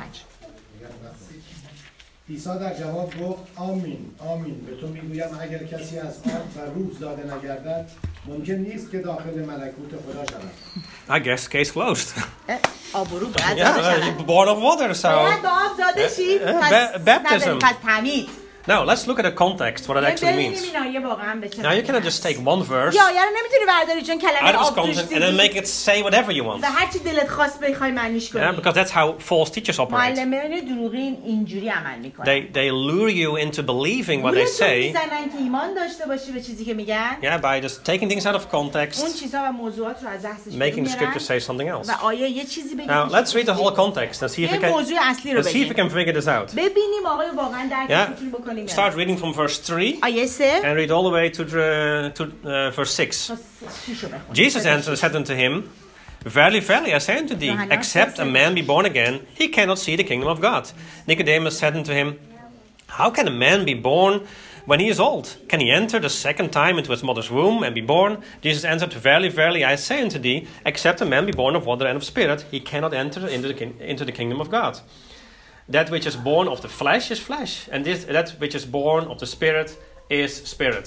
Speaker 3: عیسی در جواب گفت آمین آمین به تو میگویم اگر کسی از آب و روح زاده نگردد ممکن نیست که داخل ملکوت خدا شود.
Speaker 1: I guess case closed.
Speaker 2: آب و روح باید زاده
Speaker 1: Yeah,
Speaker 2: شود.
Speaker 1: born of water, so.
Speaker 2: باید با آب زاده شی.
Speaker 1: baptism.
Speaker 2: پس تعمید.
Speaker 1: Now, let's look at the context, what it actually means.
Speaker 2: ببینیم این آیه واقعا به چه
Speaker 1: Now, you cannot just take one verse
Speaker 2: یا آیه رو نمیتونی برداری چون
Speaker 1: out
Speaker 2: کلمه
Speaker 1: of its
Speaker 2: آب توش
Speaker 1: content and then
Speaker 2: دیدی
Speaker 1: make it say whatever you want.
Speaker 2: و هر چی دلت خواست بخوای معنیش
Speaker 1: Yeah,
Speaker 2: کنی.
Speaker 1: because that's how false teachers operate.
Speaker 2: معلمان دروغین اینجوری عمل میکنن.
Speaker 1: They lure you into believing what they
Speaker 2: گولتون
Speaker 1: say,
Speaker 2: میزنن که ایمان داشته باشی به چیزی که میگن.
Speaker 1: yeah, by just taking things out of
Speaker 2: اون
Speaker 1: context,
Speaker 2: چیزها و موضوعات رو از دستش
Speaker 1: making the
Speaker 2: میارن
Speaker 1: scripture say something else.
Speaker 2: و آیه یه چیزی بگه.
Speaker 1: Now, let's read the whole context and see if we
Speaker 2: این موضوع اصلی رو
Speaker 1: let's see if we
Speaker 2: بگیم.
Speaker 1: can figure this out.
Speaker 2: ببینیم آقای واقعا درک
Speaker 1: Yeah,
Speaker 2: میتونیم بکنیم.
Speaker 1: start reading from verse 3
Speaker 2: آیه 3
Speaker 1: and read all the way to verse 6. Jesus answered and said unto him, Verily, verily, I say unto thee, except a man be born again, he cannot see the kingdom of God. Nicodemus said unto him, How can a man be born when he is old? Can he enter the second time into his mother's womb and be born? Jesus answered, Verily, verily, I say unto thee, except a man be born of water and of spirit, he cannot enter into the kingdom of God. That which is born of the flesh is flesh, and that which is born of the spirit is spirit.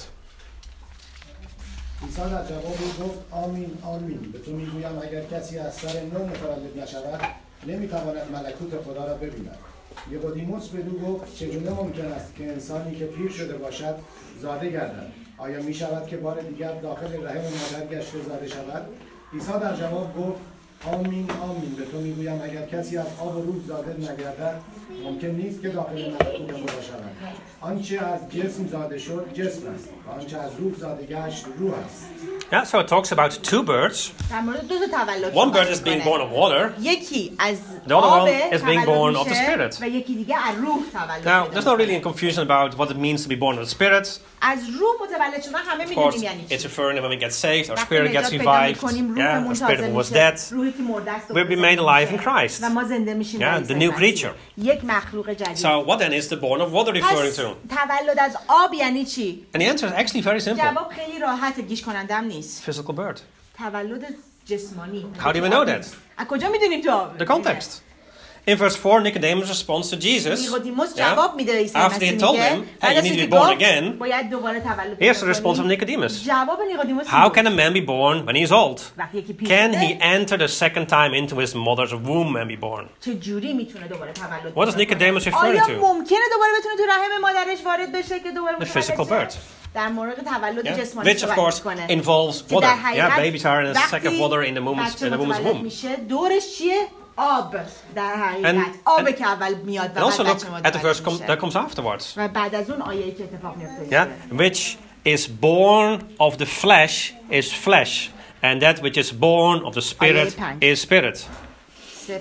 Speaker 3: عیسی در جواب گفت آمین آمین به تو میگویم اگر کسی از سر نو متولد نشود نمیتواند ملکوت خدا را ببیند. نیقودیموس بدو گفت چگونه ممکن است که انسانی که پیر شده باشد زاده گردد؟ آیا می شود که بار دیگر داخل رحم مادر گشته زاده شود؟ عیسی در جواب گفت آمین آمین به تو میگویم اگر کسی از آب و روح زاده نگردد ممکن نیست که داخل ملکوت خدا شود. آنچه از جسم زاده شد جسم است و آنچه از روح زاده گشت روح است.
Speaker 1: Yeah, so it talks about two birds.
Speaker 2: در مورد دو تا تولد
Speaker 1: One bird
Speaker 2: صحبت
Speaker 1: is being
Speaker 2: می‌کنه.
Speaker 1: born of water.
Speaker 2: یکی از
Speaker 1: The other
Speaker 2: آب
Speaker 1: one is being born of the
Speaker 2: تولد
Speaker 1: Spirit.
Speaker 2: میشه و یکی دیگه از روح تولد
Speaker 1: Now,
Speaker 2: پیدا
Speaker 1: there's not really
Speaker 2: می‌کنه.
Speaker 1: any confusion about what it means to be born of the Spirit.
Speaker 2: از روح متولد شدن همه
Speaker 1: Of course,
Speaker 2: میدونیم یعنی
Speaker 1: it's
Speaker 2: چی.
Speaker 1: referring to when we get saved, our
Speaker 2: وقتی
Speaker 1: spirit gets
Speaker 2: نجات پیدا
Speaker 1: revived.
Speaker 2: می‌کنیم،
Speaker 1: Yeah,
Speaker 2: روحمون
Speaker 1: our spirit
Speaker 2: تازه
Speaker 1: was
Speaker 2: میشه.
Speaker 1: dead.
Speaker 2: روحی که مرده است و
Speaker 1: We'll be
Speaker 2: زنده
Speaker 1: made alive in
Speaker 2: میشه.
Speaker 1: Christ.
Speaker 2: و ما زنده میشیم در
Speaker 1: Yeah, the
Speaker 2: عیسی
Speaker 1: new
Speaker 2: مسیح.
Speaker 1: creature.
Speaker 2: یک مخلوق جدید.
Speaker 1: So, what then is the born of water referring
Speaker 2: پس
Speaker 1: to?
Speaker 2: تولد از آب یعنی چی؟
Speaker 1: And the answer is actually very simple.
Speaker 2: جواب خیلی راحت گیج کنندم نیست.
Speaker 1: Physical birth.
Speaker 2: تولد جسمانی.
Speaker 1: How do we know that?
Speaker 2: از کجا میدونیم تو آب؟
Speaker 1: The context. In verse 4, Nicodemus responds to Jesus.
Speaker 2: نیقودیموس
Speaker 1: Yeah.
Speaker 2: جواب میده عیسی
Speaker 1: After
Speaker 2: مسیح
Speaker 1: he told
Speaker 2: میگه
Speaker 1: him, hey,
Speaker 2: بعد
Speaker 1: you
Speaker 2: از
Speaker 1: need to
Speaker 2: اینکه
Speaker 1: be born
Speaker 2: گفت
Speaker 1: again.
Speaker 2: باید دوباره تولد
Speaker 1: Here's the
Speaker 2: پیدا
Speaker 1: response of
Speaker 2: کنی.
Speaker 1: Nicodemus.
Speaker 2: جواب نیقودیموس
Speaker 1: How can a man be born when he is old?
Speaker 2: وقتی یکی پیر
Speaker 1: Can
Speaker 2: شده،
Speaker 1: he enter the second time into his mother's womb and be born?
Speaker 2: چه جوری میتونه دوباره تولد
Speaker 1: What is
Speaker 2: پیدا کنه؟
Speaker 1: Nicodemus referring
Speaker 2: آیا
Speaker 1: to?
Speaker 2: ممکنه دوباره بتونه تو رحم مادرش وارد بشه که دوباره
Speaker 1: The
Speaker 2: متولد
Speaker 1: physical
Speaker 2: شه؟
Speaker 1: birth.
Speaker 2: در مورد تولد
Speaker 1: Yeah?
Speaker 2: جسمانی
Speaker 1: Which of
Speaker 2: صحبت
Speaker 1: course
Speaker 2: می‌کنه.
Speaker 1: involves
Speaker 2: که
Speaker 1: water.
Speaker 2: در
Speaker 1: Yeah,
Speaker 2: حقیقت
Speaker 1: babies are in a sack of
Speaker 2: وقتی
Speaker 1: water in the
Speaker 2: بچه
Speaker 1: woman's
Speaker 2: متولد
Speaker 1: womb.
Speaker 2: میشه دورش چیه؟ آب در حقیقت آب که اول میاد و
Speaker 1: And also
Speaker 2: بعد
Speaker 1: look
Speaker 2: بچه
Speaker 1: at the verse
Speaker 2: متولد
Speaker 1: that
Speaker 2: میشه
Speaker 1: comes afterwards.
Speaker 2: و بعد از اون آیه‌ای که اتفاق میفته
Speaker 1: Yeah, which is born of the flesh is flesh, and that which is born of the spirit is spirit.
Speaker 2: 3-5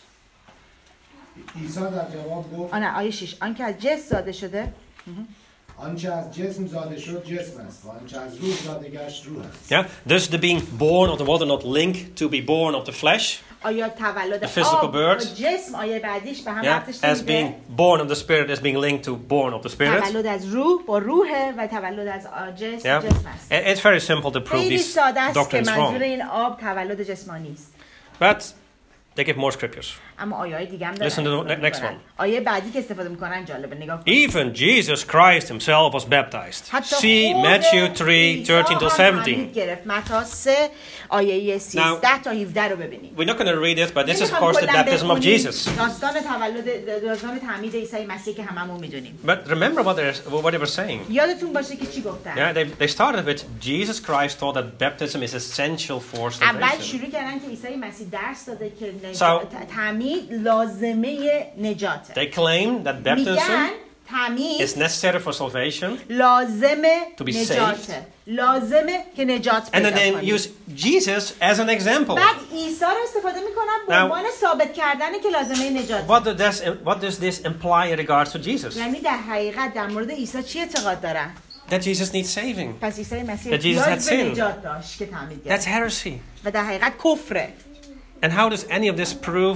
Speaker 3: عیسی در جواب گفت
Speaker 2: آن آیه 6 آن که از جسم زاده شده
Speaker 3: آنچه از جسم زاده شد جسم است و آنچه از روح زاده گشت روح است.
Speaker 1: Yeah, does the being born of the water not link to be born of the flesh?
Speaker 2: آیا تولد
Speaker 1: The physical
Speaker 2: آب و
Speaker 1: birth.
Speaker 2: جسم آیه بعدیش به هم
Speaker 1: Yeah,
Speaker 2: ربطش
Speaker 1: as being
Speaker 2: نمیده
Speaker 1: born of the spirit is being linked to born of the spirit.
Speaker 2: تولد از روح با روحه و تولد از جسم
Speaker 1: Yeah,
Speaker 2: جسم است
Speaker 1: it's very simple to prove
Speaker 2: خیلی
Speaker 1: these
Speaker 2: ساده است که
Speaker 1: doctrines
Speaker 2: منظور
Speaker 1: wrong.
Speaker 2: این آب تولد جسمانی است
Speaker 1: But they give more scriptures.
Speaker 2: اما آیه‌های دیگه هم دارن
Speaker 1: Listen to the
Speaker 2: استفاده
Speaker 1: next
Speaker 2: می‌کنن.
Speaker 1: one.
Speaker 2: آیه بعدی که استفاده میکنن جالبه نگاه کن
Speaker 1: Even Jesus Christ himself was baptized.
Speaker 2: حتی
Speaker 1: See
Speaker 2: خود
Speaker 1: Matthew 3,
Speaker 2: عیسی
Speaker 1: 13 till
Speaker 2: هم
Speaker 1: 17.
Speaker 2: تعمید گرفت متی 3 آیه 13 تا 17 رو ببینیم
Speaker 1: We're not going to read it, but this is of
Speaker 2: نمی‌خوام
Speaker 1: course the
Speaker 2: کلاً
Speaker 1: baptism of
Speaker 2: بخونیم.
Speaker 1: Jesus.
Speaker 2: داستان تعمید عیسی مسیح که هممون میدونیم
Speaker 1: But remember what they were saying.
Speaker 2: یادتون باشه که چی گفتن
Speaker 1: Yeah, they started with Jesus Christ taught that baptism is essential for
Speaker 2: اول
Speaker 1: salvation.
Speaker 2: شروع کردن که عیسی مسیح درس داده که
Speaker 1: So-
Speaker 2: تعمید لازمه نجاته
Speaker 1: They claim that
Speaker 2: میگن
Speaker 1: baptism
Speaker 2: تعمید
Speaker 1: is necessary for salvation,
Speaker 2: لازمه
Speaker 1: To be
Speaker 2: نجاته لازمه که نجات
Speaker 1: and then
Speaker 2: پیدا
Speaker 1: they
Speaker 2: کنی
Speaker 1: use Jesus as an example.
Speaker 2: بعد عیسی رو استفاده میکنن به
Speaker 1: Now-
Speaker 2: عنوان ثابت کردن که لازمه نجات
Speaker 1: What does this imply in regards to Jesus?
Speaker 2: یعنی در حقیقت در مورد عیسی چی اعتقاد دارن
Speaker 1: That Jesus needs saving.
Speaker 2: پس عیسی مسیح
Speaker 1: That Jesus
Speaker 2: احتیاج
Speaker 1: had
Speaker 2: به
Speaker 1: sinned.
Speaker 2: نجات داشت که تعمید
Speaker 1: That's
Speaker 2: گرفت
Speaker 1: heresy.
Speaker 2: و در حقیقت کفره
Speaker 1: And how does any of this prove?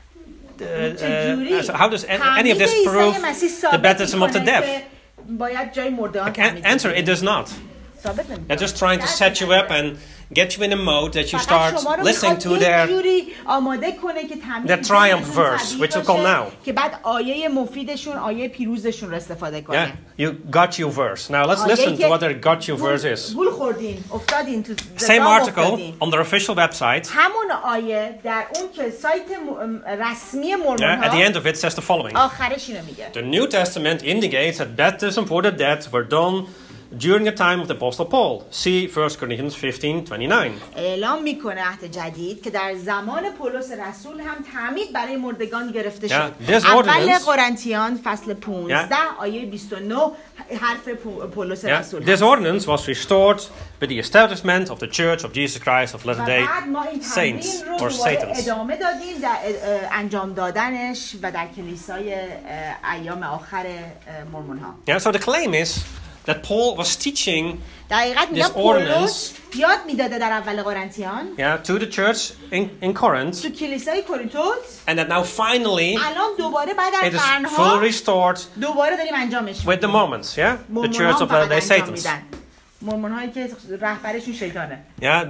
Speaker 2: چجوری
Speaker 1: How does any of this
Speaker 2: تعمید
Speaker 1: prove
Speaker 2: عیسی مسیح
Speaker 1: the
Speaker 2: ثابت
Speaker 1: baptism of the
Speaker 2: می‌کنه
Speaker 1: deaf?
Speaker 2: که باید جای مردگان تعمید
Speaker 1: Answer:
Speaker 2: بشه؟
Speaker 1: It does not.
Speaker 2: ثابت
Speaker 1: They're
Speaker 2: نمی‌کنه
Speaker 1: just trying to set you up and get you in a mode that you
Speaker 2: فقط
Speaker 1: start
Speaker 2: شما رو
Speaker 1: listening
Speaker 2: میخواد
Speaker 1: to
Speaker 2: یک
Speaker 1: their
Speaker 2: جوری آماده کنه که
Speaker 1: their triumph verse, which we'll call now.
Speaker 2: که بعد آیه مفیدشون آیه پیروزشون رو استفاده کنه.
Speaker 1: Yeah, you got you verse. Now let's listen to what their got you verse is.
Speaker 2: گول خوردین، افتادین تو
Speaker 1: Same article on their official website.
Speaker 2: همون آیه در اون که سایت رسمی مورمون
Speaker 1: At the
Speaker 2: ها
Speaker 1: end of it says the following.
Speaker 2: آخرش اینو میگه.
Speaker 1: The New Testament indicates that baptism for the dead were done during the time of the Apostle Paul. See 1 Corinthians 15:29.
Speaker 2: اعلام میکنه عهد جدید که در زمان پولس رسول هم تعمید برای مردگان گرفته شد. اول قرنتیان فصل 15 آیه 29 حرف پولس رسول.
Speaker 1: This ordinance was restored with the establishment of the Church of Jesus Christ of Latter-day Saints or Satans.
Speaker 2: ادامه دادیم در انجام دادنش و در کلیسای ایام آخر مورمون ها.
Speaker 1: Yeah, so the claim is that Paul was teaching this ordinance
Speaker 2: یاد میداده در اول قرنتیان
Speaker 1: to the church in Corinth,
Speaker 2: تو کلیسای کورینتوس
Speaker 1: and that now finally
Speaker 2: الان دوباره بعد از
Speaker 1: it is
Speaker 2: قرنها
Speaker 1: fully restored
Speaker 2: دوباره داریم انجامش
Speaker 1: with the moments, the Church of Latter-day Satans.
Speaker 2: مورمون هایی که رهبرشون شیطانه.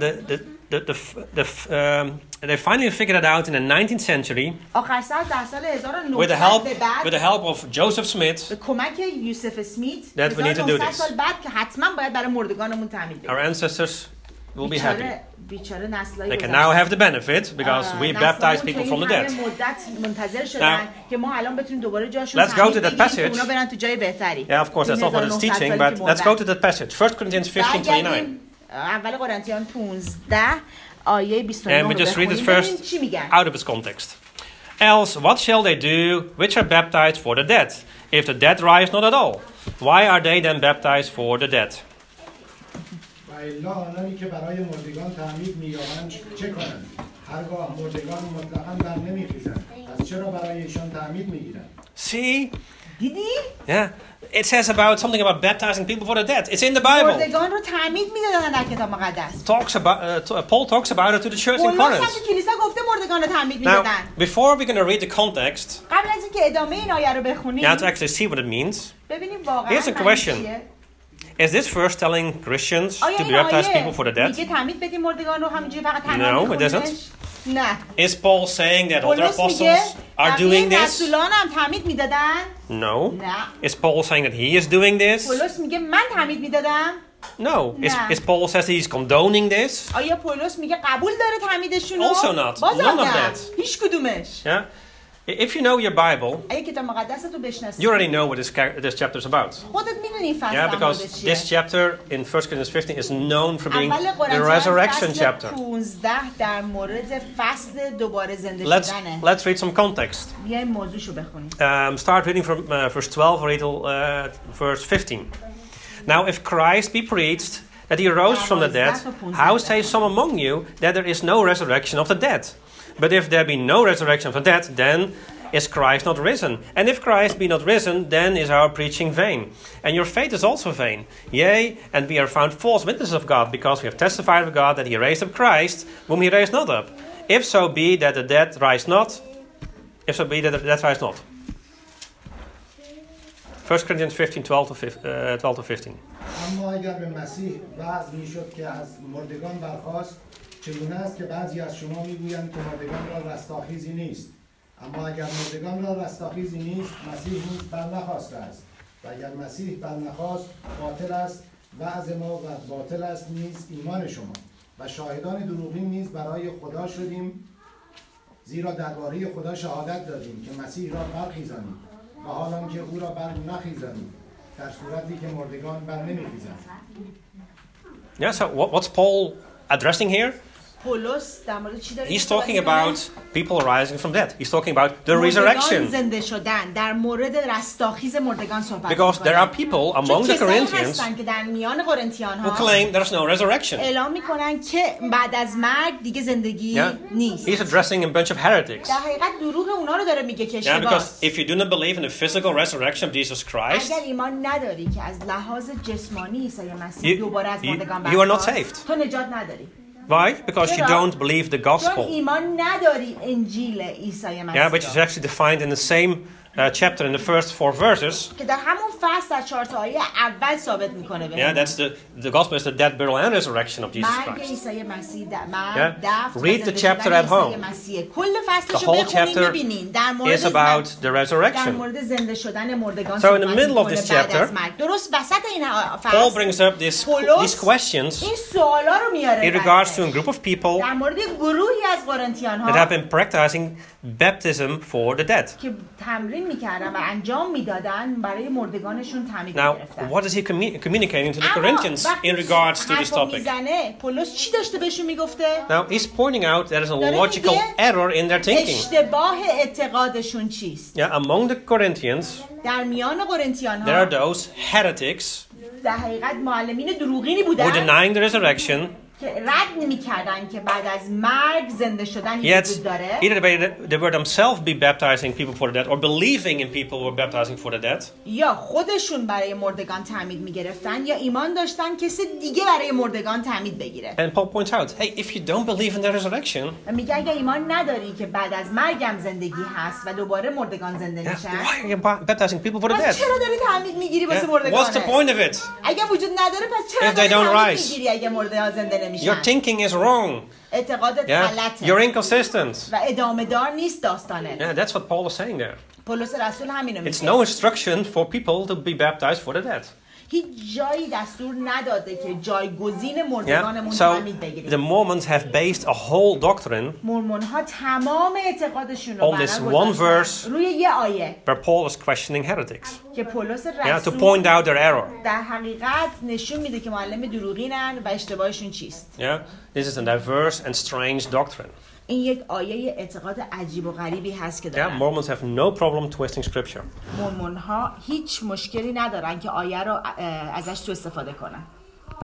Speaker 1: They finally figured it out in the 19th century
Speaker 2: آخر سر در سال 1900
Speaker 1: with the help of Joseph Smith
Speaker 2: به کمک یوسف اسمیت
Speaker 1: that we need to do this.
Speaker 2: سال بعد که حتما باید برای مردگانمون تعمید بدیم.
Speaker 1: Our ancestors will be happy.
Speaker 2: بیچاره نسل‌های
Speaker 1: They can now have the benefit because we baptize people from the dead.
Speaker 2: مدت منتظر شدن که ما الان بتونیم دوباره جاشون
Speaker 1: let's go to that passage.
Speaker 2: اونا برن تو جای بهتری.
Speaker 1: Yeah, of course, that's not what it's teaching, but let's go to that passage. 1 Corinthians 15:29.
Speaker 2: اول قرنتیان 15 آیه 29
Speaker 1: And we just read it first out of its context. Else, what shall they do which are baptized for the dead? If the dead rise not at all, why are they then baptized for the dead?
Speaker 3: و الا آنانی که برای مردگان تعمید می‌یابند چه کنند؟ هرگاه مردگان مطلقاً در نمی‌خیزند، پس چرا برای ایشان تعمید می‌گیرند؟
Speaker 1: See?
Speaker 2: دیدی؟
Speaker 1: Yeah. It says about something about baptizing people for the dead. It's in the Bible.
Speaker 2: مردگان رو تعمید می‌دادن در کتاب مقدس.
Speaker 1: Paul talks about it to the church in Corinth.
Speaker 2: کلیسا گفته مردگان رو تعمید
Speaker 1: Now,
Speaker 2: می‌دادن.
Speaker 1: before we're going to read the context,
Speaker 2: قبل از اینکه ادامه این آیه رو بخونیم
Speaker 1: you have to actually see what it means.
Speaker 2: ببینیم واقعاً
Speaker 1: Here's a question. Is this verse telling Christians to baptize people for the dead?
Speaker 2: میگه تعمید بدیم مردگان رو همینجوری فقط
Speaker 1: No, it doesn't.
Speaker 2: نه.
Speaker 1: Is Paul saying that all the apostles are doing this?
Speaker 2: رسولان هم تعمید میدادن؟
Speaker 1: No.
Speaker 2: نه.
Speaker 1: Is Paul saying that he is doing this?
Speaker 2: پولس میگه من تعمید میدادم؟
Speaker 1: No. Is Paul says he's condoning this?
Speaker 2: آیا پولس میگه قبول داره تعمیدشون رو؟
Speaker 1: Also not. None of that.
Speaker 2: هیچ کدومش.
Speaker 1: Yeah. If you know your Bible,
Speaker 2: اگه کتاب مقدس رو بشناسی.
Speaker 1: you already know what this chapter is about.
Speaker 2: خودت میدونی فصل
Speaker 1: Yeah, because this chapter in 1 Corinthians 15 is known for being the resurrection chapter.
Speaker 2: 15 در مورد فصل دوباره زنده شدنه.
Speaker 1: Let's read some context.
Speaker 2: بیایم موضوعشو بخونیم.
Speaker 1: Start reading from verse 12 or till verse 15. Now, if Christ be preached that he rose from the dead, how say some among you that there is no resurrection of the dead? But if there be no resurrection of the dead, then is Christ not risen? And if Christ be not risen, then is our preaching vain. And your faith is also vain. Yea, and we are found false witnesses of God, because we have testified of God that he raised up Christ, whom he raised not up. If so be that the dead rise not, if so be that the dead rise not. 1 Corinthians 15, 12 to 15.
Speaker 3: اما اگر به مسیح وعظ میشد که از مردگان برخاست، چگونه است که بعضی از شما میگویند که مردگان را رستاخیزی نیست؟ اما اگر مردگان را رستاخیزی نیست، مسیح نیز برنخواسته است. و اگر مسیح برنخواست، باطل است وعظ ما و باطل است نیز ایمان شما. و شاهدان دروغین نیز برای خدا شدیم، زیرا درباره خدا شهادت دادیم که مسیح را برخیزانیم و حالان که او را بر نخیزانیم، در صورتی که مردگان بر نمیخیزند.
Speaker 1: Yeah, so what's Paul addressing here? He's talking about people rising from dead. He's talking about the resurrection. Because there are people among the Corinthians who claim there's no resurrection. He's addressing a bunch of heretics. Yeah, because if you do not believe in the physical resurrection of Jesus Christ, you are not saved. Why? Because you don't believe the gospel. Yeah, which is actually defined in the same chapter in the first 4 verses.
Speaker 2: که در همون فصل در 4 تا آیه اول ثابت میکنه.
Speaker 1: Yeah, that's the gospel is the death, burial, and resurrection of Jesus
Speaker 2: مرگ
Speaker 1: Christ.
Speaker 2: عیسی مسیح.
Speaker 1: Read the chapter at home.
Speaker 2: کل فصلش
Speaker 1: The
Speaker 2: رو
Speaker 1: whole
Speaker 2: بخونید
Speaker 1: chapter
Speaker 2: ببینید. در
Speaker 1: is about the
Speaker 2: در
Speaker 1: resurrection.
Speaker 2: مورد زنده شدن مردگان.
Speaker 1: So in the middle of this chapter,
Speaker 2: درست وسط این
Speaker 1: Paul
Speaker 2: فصل
Speaker 1: brings up these questions
Speaker 2: این سوالا رو میاره.
Speaker 1: in regards to a group of people
Speaker 2: در مورد گروهی از قرنتیان
Speaker 1: that
Speaker 2: ها
Speaker 1: have been practicing baptism for the dead.
Speaker 2: که تمرین میکردن و انجام میدادن برای مردگانشون تعمید
Speaker 1: Now,
Speaker 2: میگرفتن.
Speaker 1: what is he communicating to the Corinthians in regards to this topic?
Speaker 2: پولس چی داشته بهشون میگفته؟
Speaker 1: Now, he's pointing out there is a logical error in their thinking.
Speaker 2: اشتباه اعتقادشون چیست؟
Speaker 1: Yeah, among the Corinthians,
Speaker 2: در میان قرنتیان
Speaker 1: there are
Speaker 2: ها
Speaker 1: those heretics
Speaker 2: در حقیقت معلمین دروغینی
Speaker 1: who
Speaker 2: بودن
Speaker 1: denying the resurrection,
Speaker 2: که رد نمی‌کردن که بعد از مرگ زنده شدن
Speaker 1: yet
Speaker 2: وجود داره.
Speaker 1: either they were themselves be baptizing people for the dead or believing in people who were baptizing for the dead.
Speaker 2: یا خودشون برای مردگان تعمید می‌گرفتن یا ایمان داشتن کسی دیگه برای مردگان تعمید بگیره.
Speaker 1: And Paul points out, hey, if you don't believe in the resurrection,
Speaker 2: میگه اگه ایمان نداری که بعد از مرگم زندگی هست و دوباره مردگان زنده میشن،
Speaker 1: why are you baptizing people for the dead?
Speaker 2: چرا داری تعمید میگیری واسه
Speaker 1: Yeah.
Speaker 2: مردگان؟
Speaker 1: What's the point of it?
Speaker 2: اگه وجود نداره پس چرا
Speaker 1: If they
Speaker 2: داری
Speaker 1: don't
Speaker 2: تعمید
Speaker 1: rise.
Speaker 2: میگیری اگه مردگان زنده نمیشن؟
Speaker 1: Your thinking is wrong.
Speaker 2: اعتقادت
Speaker 1: Yeah,
Speaker 2: غلطه.
Speaker 1: you're inconsistent.
Speaker 2: و ادامه دار نیست داستانه.
Speaker 1: Yeah, that's what Paul is saying there.
Speaker 2: پولس رسول همینو
Speaker 1: It's
Speaker 2: میگه.
Speaker 1: no instruction for people to be baptized for the dead.
Speaker 2: هیچ جایی دستور نداده که جایگزین
Speaker 1: Yeah.
Speaker 2: مردگانمون
Speaker 1: So
Speaker 2: تعمید بگیریم.
Speaker 1: the Mormons have based a whole doctrine
Speaker 2: مورمون ها تمام اعتقادشون رو
Speaker 1: on this
Speaker 2: بنا
Speaker 1: one verse
Speaker 2: روی یه آیه
Speaker 1: where Paul is questioning heretics.
Speaker 2: که پولس
Speaker 1: Yeah, to
Speaker 2: رسول
Speaker 1: point out their error.
Speaker 2: در حقیقت نشون میده که معلم دروغینن و اشتباهشون چیست.
Speaker 1: Yeah, this is a diverse and strange doctrine.
Speaker 2: این یک آیه اعتقاد عجیب و غریبی هست که
Speaker 1: Yeah,
Speaker 2: دارن.
Speaker 1: Mormons have no problem twisting scripture.
Speaker 2: مورمون ها هیچ مشکلی ندارن که آیه رو ازش تو استفاده کنن.